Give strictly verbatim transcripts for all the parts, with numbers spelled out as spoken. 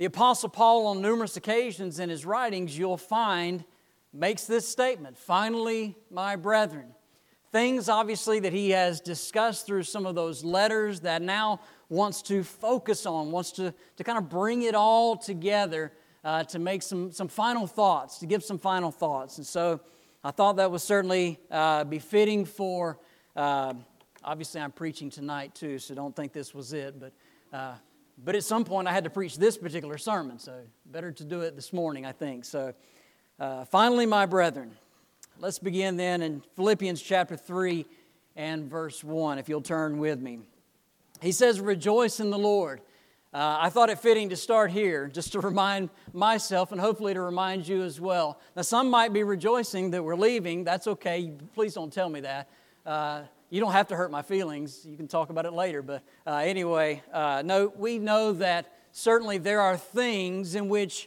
The Apostle Paul, on numerous occasions in his writings, you'll find, makes this statement, "Finally, my brethren." Things, obviously, that he has discussed through some of those letters that now wants to focus on, wants to, to kind of bring it all together uh, to make some, some final thoughts, to give some final thoughts. And so I thought that was certainly uh, befitting for, uh, obviously I'm preaching tonight too, so don't think this was it, but uh, but at some point I had to preach this particular sermon, so better to do it this morning, I think. So uh, finally, my brethren. Let's begin then in Philippians chapter three and verse one, if you'll turn with me. He says, "Rejoice in the Lord." Uh, I thought it fitting to start here, just to remind myself and hopefully to remind you as well. Now, some might be rejoicing that we're leaving. That's okay. Please don't tell me that. Uh, you don't have to hurt my feelings. You can talk about it later. But uh, anyway, uh, no, we know that certainly there are things in which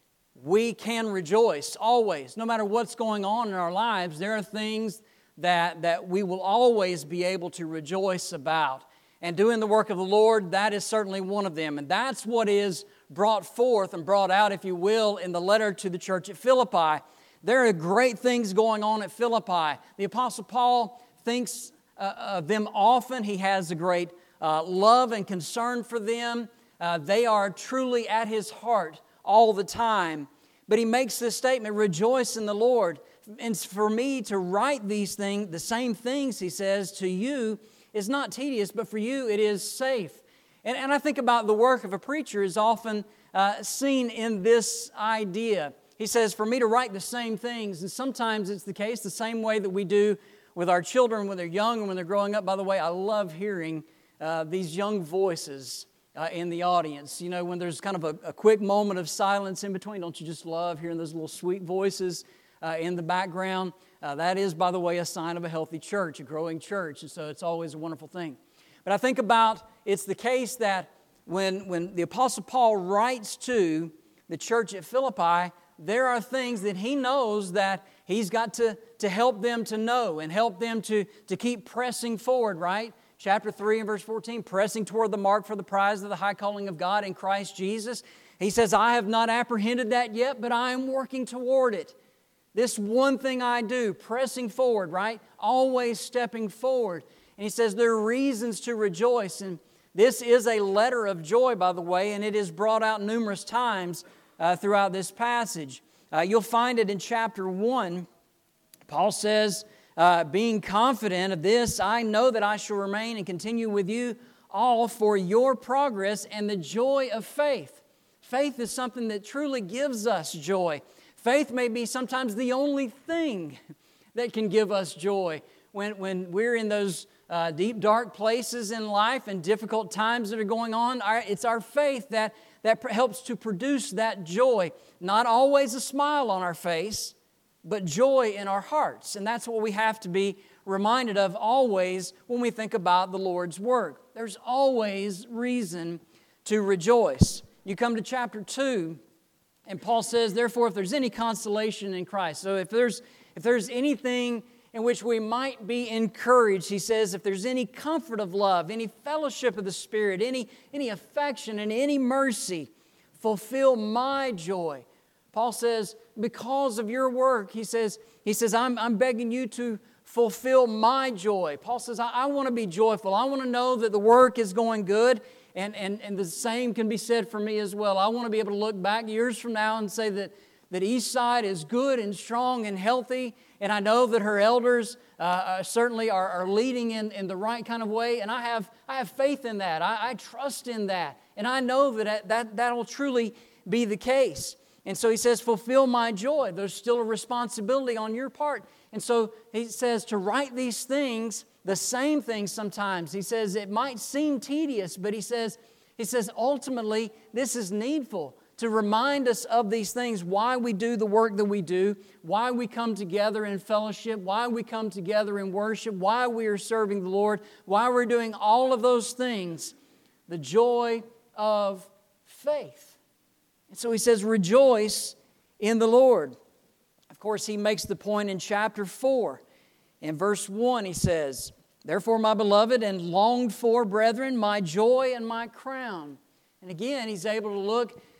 we can rejoice always. No matter what's going on in our lives, there are things that, that we will always be able to rejoice about. And doing the work of the Lord, that is certainly one of them. And that's what is brought forth and brought out, if you will, in the letter to the church at Philippi. There are great things going on at Philippi. The Apostle Paul thinks uh, of them often. He has a great uh, love and concern for them. Uh, they are truly at his heart all the time. But he makes this statement, "Rejoice in the Lord." And for me to write these things, the same things, he says, to you is not tedious, but for you it is safe. And, and I think about the work of a preacher is often uh, seen in this idea. He says, for me to write the same things, and sometimes it's the case the same way that we do with our children when they're young and when they're growing up. By the way, I love hearing uh, these young voices Uh, in the audience. You know, when there's kind of a, a quick moment of silence in between, don't you just love hearing those little sweet voices uh, in the background? Uh, that is, by the way, a sign of a healthy church, a growing church, and so it's always a wonderful thing. But I think about, it's the case that when, when the Apostle Paul writes to the church at Philippi, there are things that he knows that he's got to, to help them to know and help them to, to keep pressing forward, right? Chapter three and verse fourteen, pressing toward the mark for the prize of the high calling of God in Christ Jesus. He says, I have not apprehended that yet, but I am working toward it. This one thing I do, pressing forward, right? Always stepping forward. And he says there are reasons to rejoice. And this is a letter of joy, by the way, and it is brought out numerous times uh, throughout this passage. Uh, you'll find it in chapter one. Paul says, Uh, being confident of this, I know that I shall remain and continue with you all for your progress and the joy of faith. Faith is something that truly gives us joy. Faith may be sometimes the only thing that can give us joy. When, when we're in those uh, deep, dark places in life and difficult times that are going on, our, it's our faith that, that helps to produce that joy. Not always a smile on our face, but joy in our hearts. And that's what we have to be reminded of always when we think about the Lord's work. There's always reason to rejoice. You come to chapter two, and Paul says, therefore, if there's any consolation in Christ, so if there's, if there's anything in which we might be encouraged, he says, if there's any comfort of love, any fellowship of the Spirit, any, any affection and any mercy, fulfill my joy. Paul says, because of your work, he says, he says I'm, I'm begging you to fulfill my joy. Paul says, I, I want to be joyful. I want to know that the work is going good, and, and, and the same can be said for me as well. I want to be able to look back years from now and say that, that Eastside is good and strong and healthy, and I know that her elders uh, certainly are, are leading in, in the right kind of way, and I have, I have faith in that. I, I trust in that, and I know that that, that will truly be the case. And so he says, fulfill my joy. There's still a responsibility on your part. And so he says to write these things, the same things sometimes. He says it might seem tedious, but he says, he says ultimately this is needful to remind us of these things, why we do the work that we do, why we come together in fellowship, why we come together in worship, why we are serving the Lord, why we're doing all of those things. The joy of faith. And so he says, rejoice in the Lord. Of course, he makes the point in chapter four. In verse one, he says, therefore, my beloved and longed for brethren, my joy and my crown. And again, he's able to look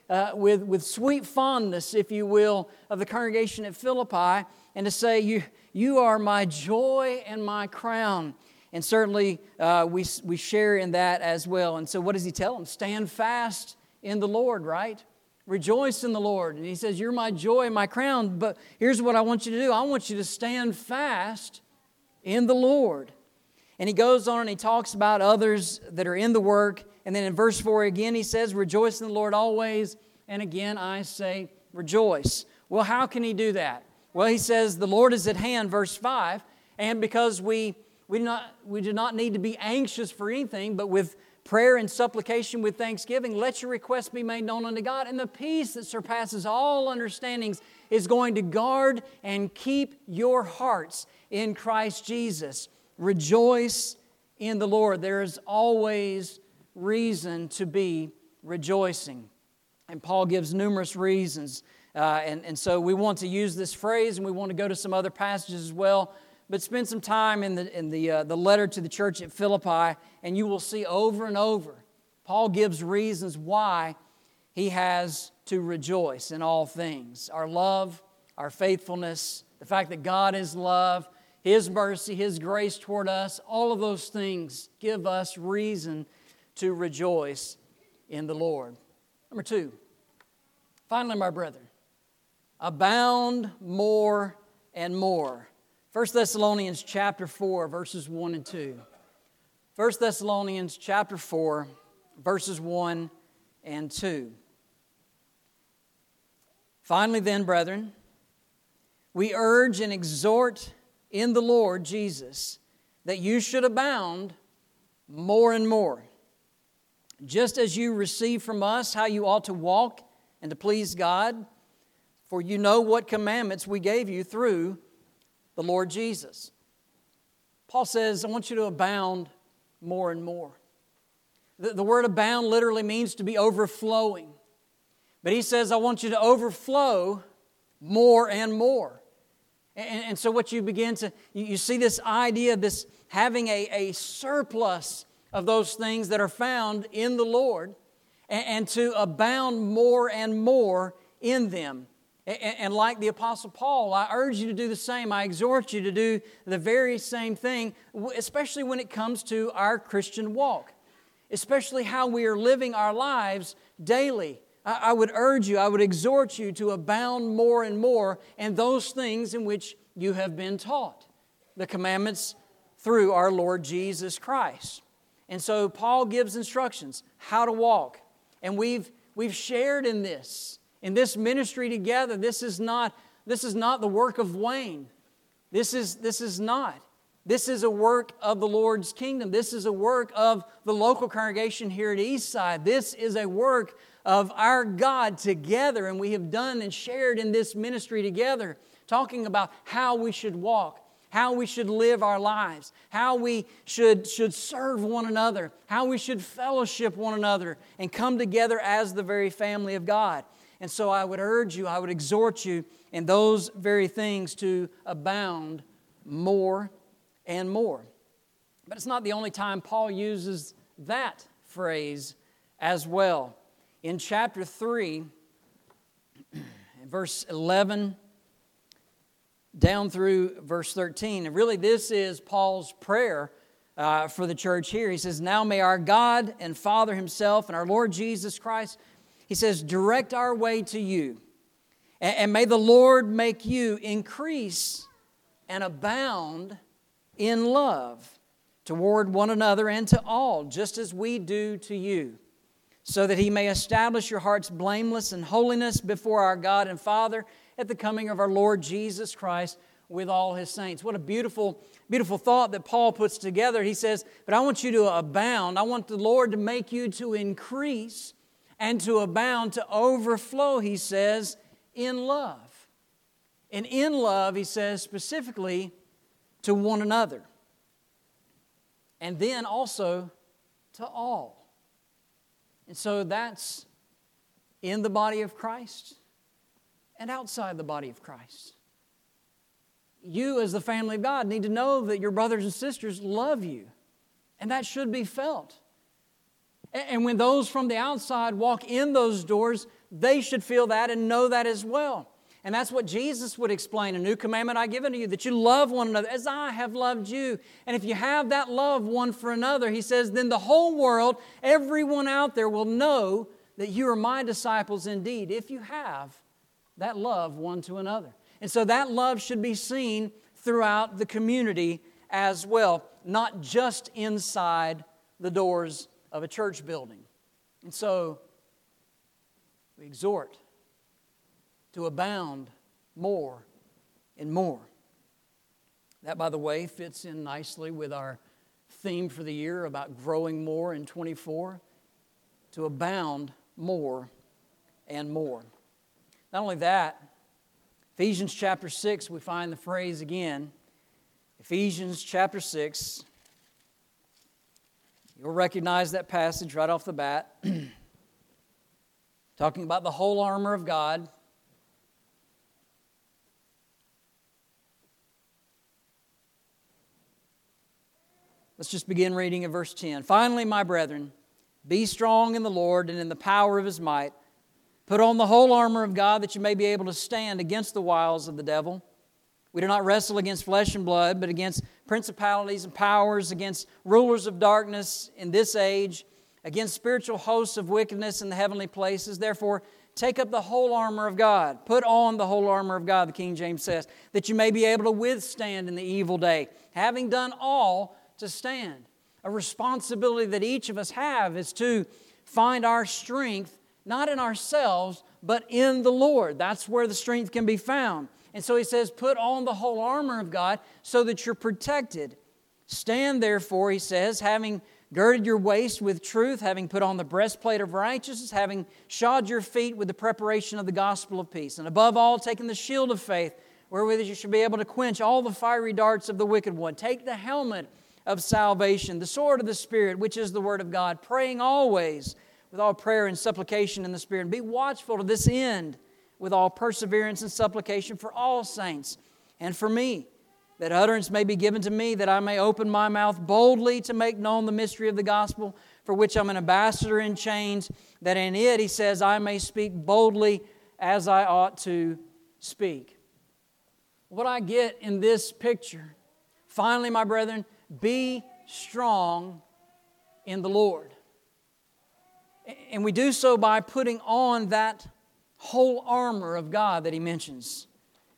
uh, with, with sweet fondness, if you will, of the congregation at Philippi, and to say, you, you are my joy and my crown. And certainly uh, we, we share in that as well. And so what does he tell them? Stand fast in the Lord, right? Rejoice in the Lord. And he says, you're my joy and my crown, but here's what I want you to do. I want you to stand fast in the Lord. And he goes on and he talks about others that are in the work. And then in verse four again, he says, rejoice in the Lord always. And again, I say, rejoice. Well, how can he do that? Well, he says, the Lord is at hand, verse five. And because we, we, do not, we do not need to be anxious for anything, but with prayer and supplication with thanksgiving, let your requests be made known unto God. And the peace that surpasses all understandings is going to guard and keep your hearts in Christ Jesus. Rejoice in the Lord. There is always reason to be rejoicing. And Paul gives numerous reasons. Uh, and, and so we want to use this phrase, and we want to go to some other passages as well. But spend some time in the, in the, uh, the letter to the church at Philippi, and you will see over and over, Paul gives reasons why he has to rejoice in all things. Our love, our faithfulness, the fact that God is love, His mercy, His grace toward us, all of those things give us reason to rejoice in the Lord. Number two, finally, my brethren, abound more and more. First Thessalonians chapter four, verses one and two. First Thessalonians chapter four, verses one and two. Finally then, brethren, we urge and exhort in the Lord Jesus that you should abound more and more, just as you receive from us how you ought to walk and to please God, for you know what commandments we gave you through the Lord Jesus. Paul says, I want you to abound more and more. The, the word abound literally means to be overflowing. But he says, I want you to overflow more and more. And, and so what you begin to, you, you see this idea of this having a, a surplus of those things that are found in the Lord, and, and to abound more and more in them. And like the Apostle Paul, I urge you to do the same. I exhort you to do the very same thing, especially when it comes to our Christian walk, especially how we are living our lives daily. I would urge you, I would exhort you to abound more and more in those things in which you have been taught, the commandments through our Lord Jesus Christ. And so Paul gives instructions how to walk, and we've we've shared in this. In this ministry together, this is not, this is not the work of Wayne. This is, this is not. This is a work of the Lord's kingdom. This is a work of the local congregation here at Eastside. This is a work of our God together, and we have done and shared in this ministry together, talking about how we should walk, how we should live our lives, how we should, should serve one another, how we should fellowship one another, and come together as the very family of God. And so I would urge you, I would exhort you in those very things to abound more and more. But it's not the only time Paul uses that phrase as well. In chapter three, verse eleven down through verse thirteen, and really this is Paul's prayer uh, for the church here. He says, now may our God and Father Himself and our Lord Jesus Christ, He says, direct our way to you. And, and may the Lord make you increase and abound in love toward one another and to all, just as we do to you, so that He may establish your hearts blameless in holiness before our God and Father at the coming of our Lord Jesus Christ with all His saints. What a beautiful, beautiful thought that Paul puts together. He says, but I want you to abound. I want the Lord to make you to increase and to abound, to overflow, he says, in love. And in love, he says, specifically to one another. And then also to all. And so that's in the body of Christ and outside the body of Christ. You, as the family of God, need to know that your brothers and sisters love you. And that should be felt. And when those from the outside walk in those doors, they should feel that and know that as well. And that's what Jesus would explain. A new commandment I give unto you, that you love one another as I have loved you. And if you have that love one for another, He says, then the whole world, everyone out there will know that you are my disciples indeed, if you have that love one to another. And so that love should be seen throughout the community as well, not just inside the doors of a church building. And so we exhort to abound more and more. That, by the way, fits in nicely with our theme for the year about growing more in twenty-four, to abound more and more. Not only that, Ephesians chapter six, we find the phrase again. Ephesians chapter six, you'll recognize that passage right off the bat. Talking about the whole armor of God. Let's just begin reading at verse ten. Finally, my brethren, be strong in the Lord and in the power of His might. Put on the whole armor of God that you may be able to stand against the wiles of the devil. We do not wrestle against flesh and blood, but against principalities and powers, against rulers of darkness in this age, against spiritual hosts of wickedness in the heavenly places. Therefore, take up the whole armor of God. Put on the whole armor of God, the King James says, that you may be able to withstand in the evil day, having done all to stand. A responsibility that each of us have is to find our strength not in ourselves, but in the Lord. That's where the strength can be found. And so he says, put on the whole armor of God so that you're protected. Stand therefore, he says, having girded your waist with truth, having put on the breastplate of righteousness, having shod your feet with the preparation of the gospel of peace, and above all, taking the shield of faith, wherewith you should be able to quench all the fiery darts of the wicked one. Take the helmet of salvation, the sword of the Spirit, which is the Word of God, praying always with all prayer and supplication in the Spirit. And be watchful to this end with all perseverance and supplication for all saints and for me, that utterance may be given to me, that I may open my mouth boldly to make known the mystery of the gospel, for which I'm an ambassador in chains, that in it, he says, I may speak boldly as I ought to speak. What I get in this picture, finally, my brethren, be strong in the Lord. And we do so by putting on that whole armor of God that he mentions.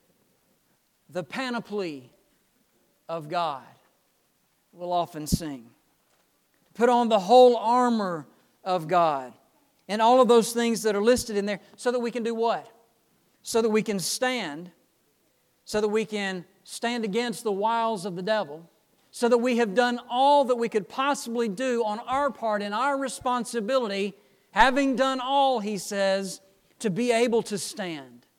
The panoply of God, we'll often sing. Put on the whole armor of God. And all of those things that are listed in there so that we can do what? So that we can stand. So that we can stand against the wiles of the devil. So that we have done all that we could possibly do on our part in our responsibility, having done all, he says, to be able to stand.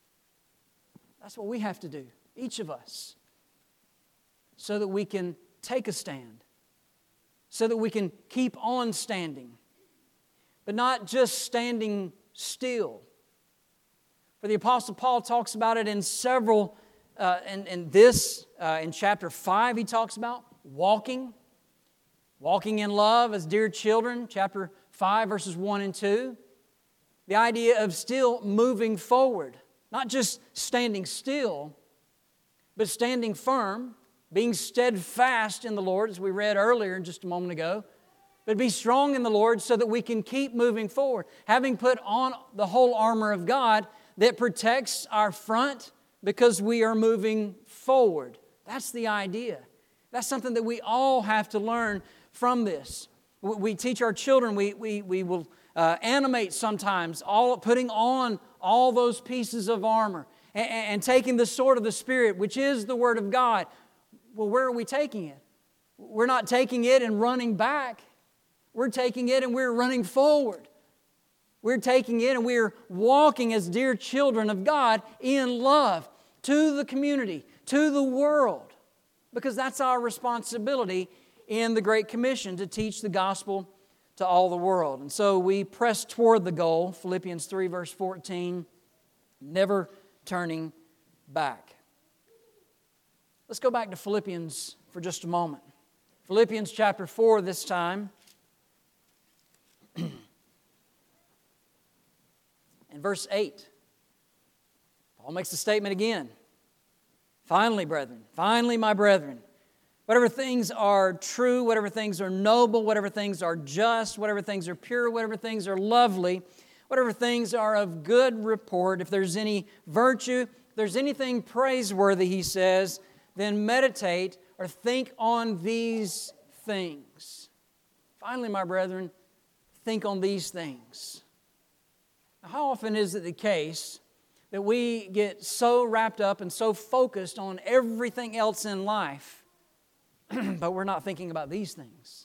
That's what we have to do, each of us, so that we can take a stand, so that we can keep on standing, but not just standing still. For the Apostle Paul talks about it in several Uh, and, and this, uh, in chapter five, he talks about walking. Walking in love as dear children, chapter five, verses one and two. The idea of still moving forward. Not just standing still, but standing firm, being steadfast in the Lord, as we read earlier just a moment ago. But be strong in the Lord so that we can keep moving forward. Having put on the whole armor of God that protects our front, because we are moving forward. That's the idea. That's something that we all have to learn from this. We teach our children, we, we, we will uh, animate sometimes, all putting on all those pieces of armor and, and taking the sword of the Spirit, which is the Word of God. Well, where are we taking it? We're not taking it and running back. We're taking it and we're running forward. We're taking it and we're walking as dear children of God in love to the community, to the world, because that's our responsibility in the Great Commission, to teach the gospel to all the world. And so we press toward the goal, Philippians three, verse fourteen, never turning back. Let's go back to Philippians for just a moment. Philippians chapter four this time. in verse eight. Paul makes the statement again. Finally, brethren, finally, my brethren, whatever things are true, whatever things are noble, whatever things are just, whatever things are pure, whatever things are lovely, whatever things are of good report, if there's any virtue, if there's anything praiseworthy, he says, then meditate or think on these things. Finally, my brethren, think on these things. Now, how often is it the case that we get so wrapped up and so focused on everything else in life, but we're not thinking about these things?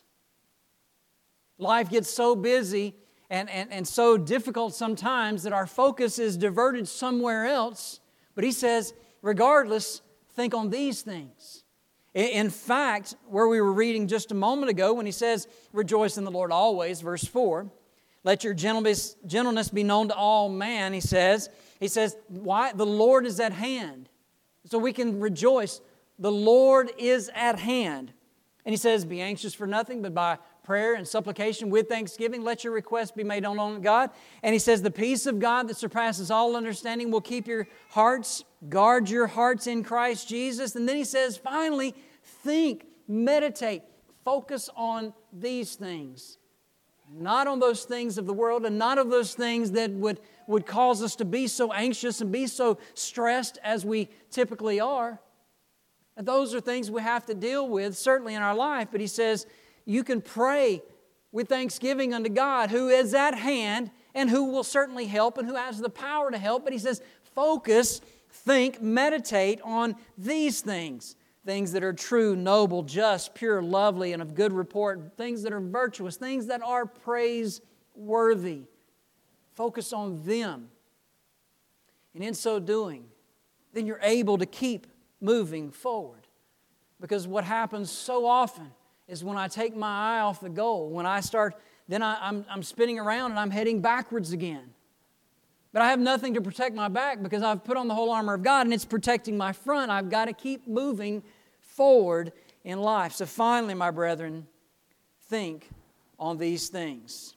Life gets so busy and, and, and so difficult sometimes that our focus is diverted somewhere else. But he says, regardless, think on these things. In fact, where we were reading just a moment ago, when he says, rejoice in the Lord always, verse four, let your gentleness, gentleness be known to all man, he says. He says, why? The Lord is at hand. So we can rejoice. The Lord is at hand. And he says, be anxious for nothing, but by prayer and supplication with thanksgiving, let your requests be made known unto God. And he says, the peace of God that surpasses all understanding will keep your hearts, guard your hearts in Christ Jesus. And then he says, finally, think, meditate, focus on these things. Not on those things of the world and not of those things that would, would cause us to be so anxious and be so stressed as we typically are. And those are things we have to deal with, certainly in our life. But he says, you can pray with thanksgiving unto God, who is at hand and who will certainly help and who has the power to help. But he says, focus, think, meditate on these things. Things that are true, noble, just, pure, lovely, and of good report. Things that are virtuous. Things that are praiseworthy. Focus on them. And in so doing, then you're able to keep moving forward. Because what happens so often is when I take my eye off the goal, when I start, then I, I'm, I'm spinning around and I'm heading backwards again. But I have nothing to protect my back because I've put on the whole armor of God and it's protecting my front. I've got to keep moving forward in life. So finally, my brethren, think on these things.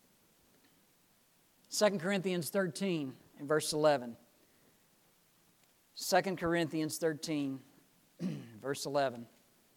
Second Corinthians thirteen and verse eleven. Second Corinthians thirteen, verse eleven.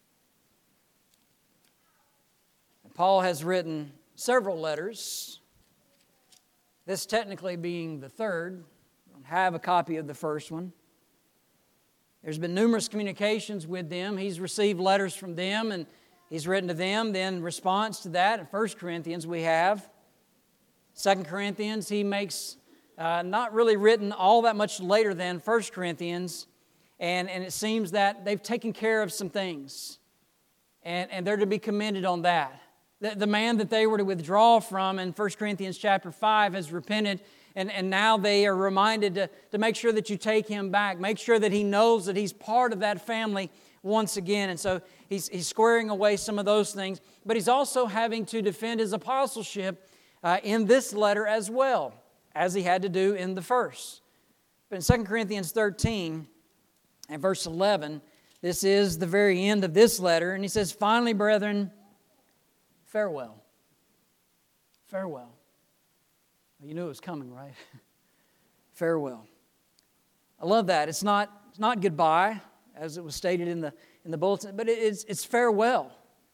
Paul has written several letters, this technically being the third. I don't have a copy of the first one. There's been numerous communications with them. He's received letters from them, and he's written to them. Then in response to that, in First Corinthians we have. Second Corinthians, he makes uh, not really written all that much later than First Corinthians, and, and it seems that they've taken care of some things, and, and they're to be commended on that. The, the man that they were to withdraw from in First Corinthians chapter five has repented, and, and now they are reminded to, to make sure that you take him back. Make sure that he knows that he's part of that family once again. And so he's, he's squaring away some of those things. But he's also having to defend his apostleship uh, in this letter as well, as he had to do in the first. But in Second Corinthians thirteen and verse eleven, this is the very end of this letter. And he says, finally, brethren, farewell. Farewell. You knew it was coming, right? Farewell. I love that. It's not, it's not goodbye, as it was stated in the, in the bulletin, but it's, it's farewell.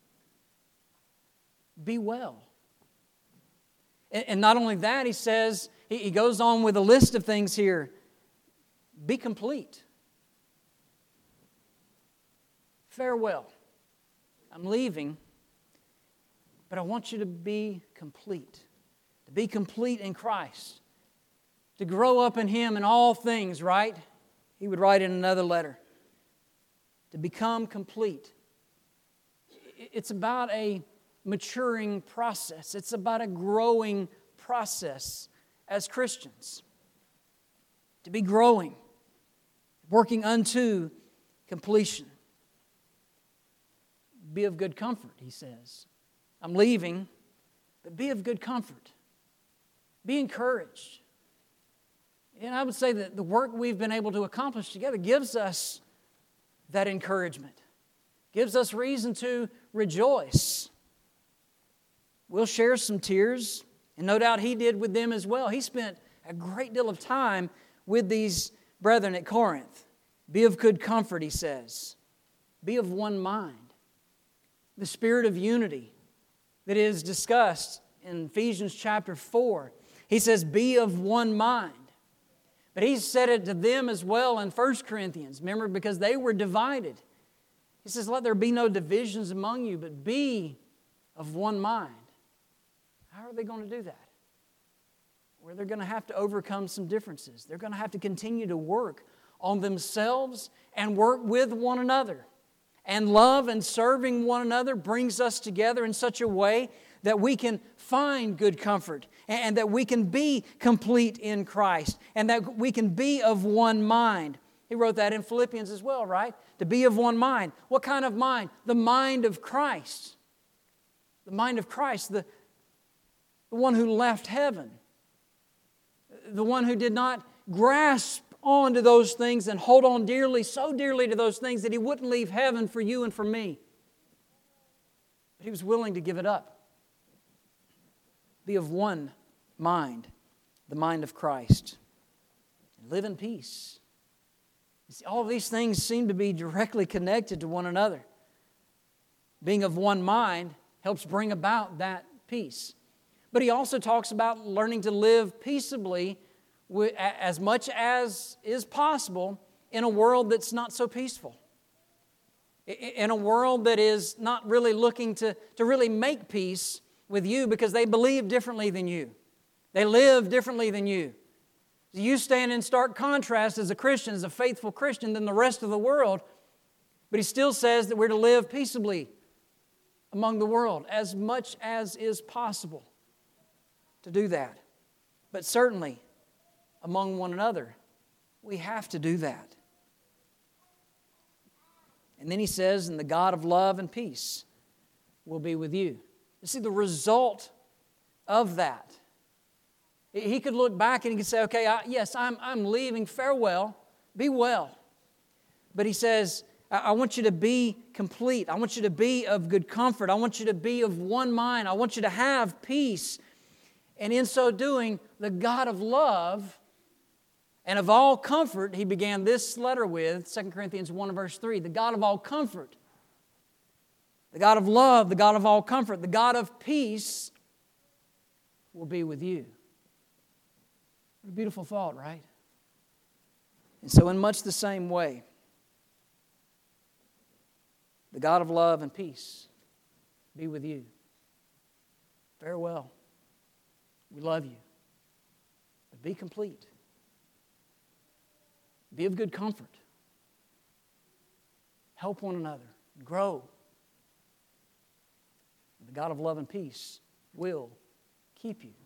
Be well. And, and not only that, he says, he, he goes on with a list of things here. Be complete. Farewell. I'm leaving, but I want you to be complete. To be complete in Christ. To grow up in Him in all things, right? He would write in another letter. To become complete. It's about a maturing process. It's about a growing process as Christians. To be growing. Working unto completion. Be of good comfort, he says. I'm leaving, but be of good comfort. Be encouraged. And I would say that the work we've been able to accomplish together gives us that encouragement. Gives us reason to rejoice. We'll share some tears, and no doubt he did with them as well. He spent a great deal of time with these brethren at Corinth. Be of good comfort, he says. Be of one mind. The spirit of unity that is discussed in Ephesians chapter four. He says, be of one mind. But he said it to them as well in First Corinthians. Remember, because they were divided. He says, let there be no divisions among you, but be of one mind. How are they going to do that? Well, they're going to have to overcome some differences. They're going to have to continue to work on themselves and work with one another. And love and serving one another brings us together in such a way that we can find good comfort and that we can be complete in Christ and that we can be of one mind. He wrote that in Philippians as well, right? To be of one mind. What kind of mind? The mind of Christ. The mind of Christ, the, the one who left heaven. The one who did not grasp on to those things and hold on dearly, so dearly to those things that He wouldn't leave heaven for you and for me. But He was willing to give it up. Be of one mind, the mind of Christ. And live in peace. You see, all of these things seem to be directly connected to one another. Being of one mind helps bring about that peace. But he also talks about learning to live peaceably as much as is possible in a world that's not so peaceful. In a world that is not really looking to, to really make peace with you because they believe differently than you. They live differently than you. You stand in stark contrast as a Christian, as a faithful Christian than the rest of the world. But he still says that we're to live peaceably among the world as much as is possible to do that. But certainly among one another, we have to do that. And then he says, and the God of love and peace will be with you. You see, the result of that, he could look back and he could say, okay, I, yes, I'm, I'm leaving, farewell, be well. But he says, I, I want you to be complete. I want you to be of good comfort. I want you to be of one mind. I want you to have peace. And in so doing, the God of love and of all comfort, he began this letter with, Second Corinthians one verse three, the God of all comfort, the God of love, the God of all comfort, the God of peace will be with you. What a beautiful thought, right? And so in much the same way, the God of love and peace be with you. Farewell. We love you. But be complete. Be of good comfort. Help one another. Grow. The God of love and peace will keep you.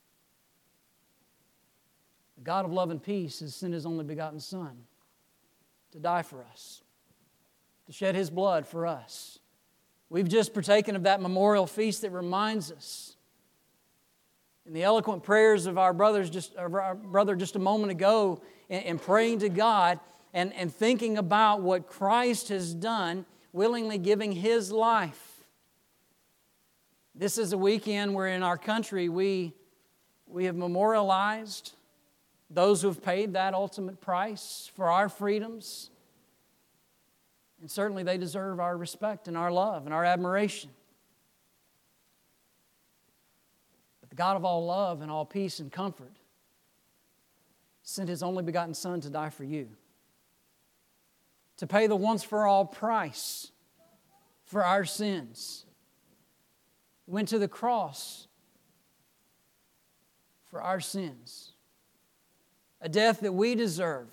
The God of love and peace has sent His only begotten Son to die for us, to shed His blood for us. We've just partaken of that memorial feast that reminds us. In the eloquent prayers of our brothers, just of our brother just a moment ago, and praying to God and, and thinking about what Christ has done, willingly giving His life. This is a weekend where in our country we, we have memorialized those who have paid that ultimate price for our freedoms. And certainly they deserve our respect and our love and our admiration. But the God of all love and all peace and comfort sent His only begotten Son to die for you, to pay the once-for-all price for our sins. He went to the cross for our sins. A death that we deserve,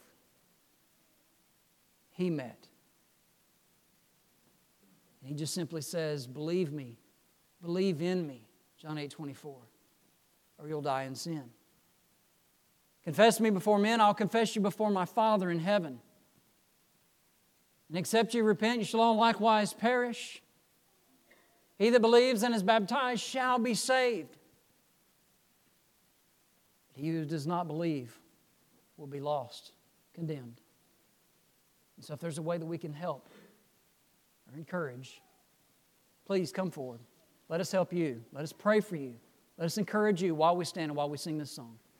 He met. And He just simply says, believe me, believe in me, John eight twenty-four, or you'll die in sin. Confess me before men, I'll confess you before my Father in heaven. And except you repent, you shall all likewise perish. He that believes and is baptized shall be saved. But he who does not believe will be lost, condemned. And so if there's a way that we can help or encourage, please come forward. Let us help you. Let us pray for you. Let us encourage you while we stand and while we sing this song.